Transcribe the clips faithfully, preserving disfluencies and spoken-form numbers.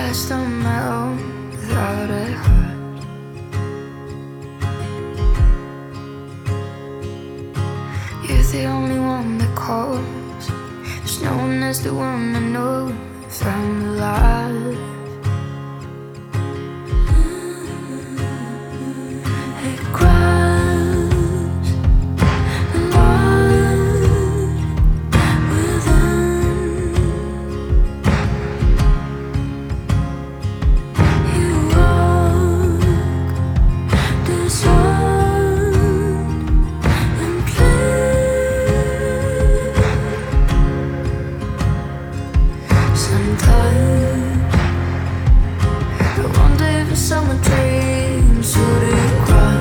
lost on my own without a heart. You're the only one that calls. There's no one else the one I know if I'm alive. It cries alive within. You walk this world and play. Sometimes I wonder if it's summer dreams. Would it cry?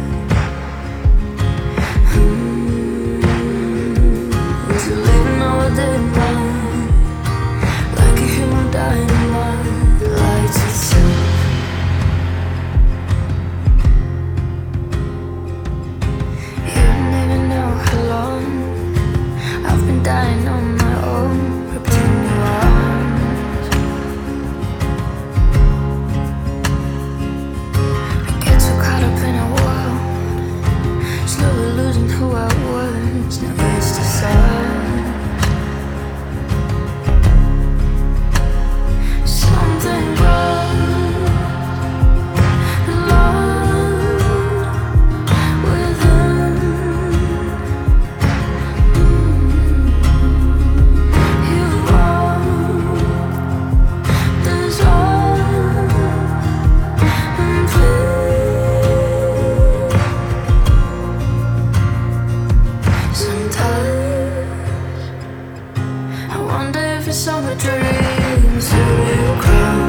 Hmm. Would you leave all day mine? Like a human dynamite lights itself. You don't even know how long I've been dying on my own, ripped in your arms. I get so caught up in a world, slowly losing who I was. Now it's the sun. Something wrong, alone within. You walk this world and play. Sometimes I wonder if it's summer dreams. Do you cry?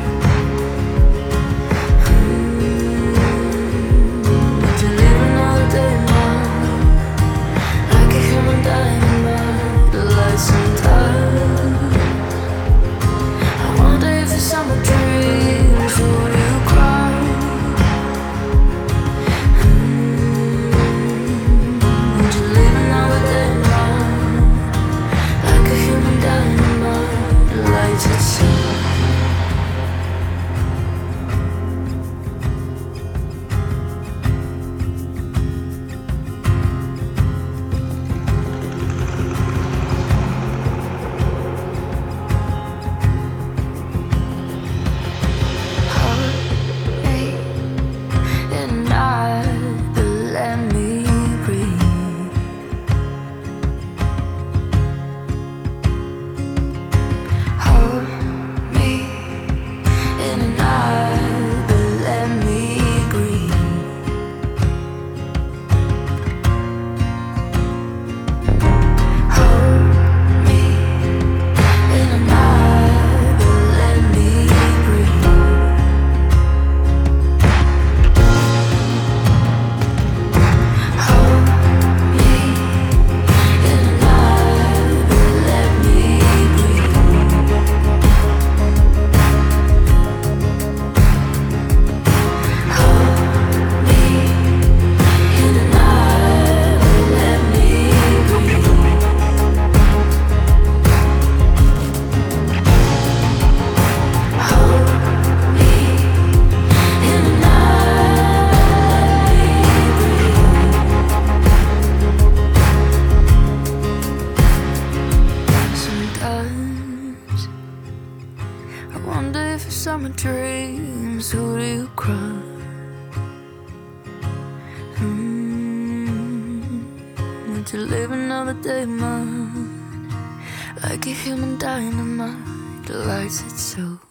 Would you leave another day mine? Like a human dynamite, the lights sometimes. I wonder if it's summer dreams. Would you cry? Would you leave another day mine? Like a human dynamite, the lights itself. Hold me in night, but let me breathe. Hold me in night, but let me breathe. Hold me in night, but let me breathe. Hold me in night, but let me breathe. Hold me in night, but let me breathe. Hold me in night, sometimes I wonder if it's summer dreams. Would you cry? Hmm. Would you live another day mine? Like a human dynamite, the lights itself.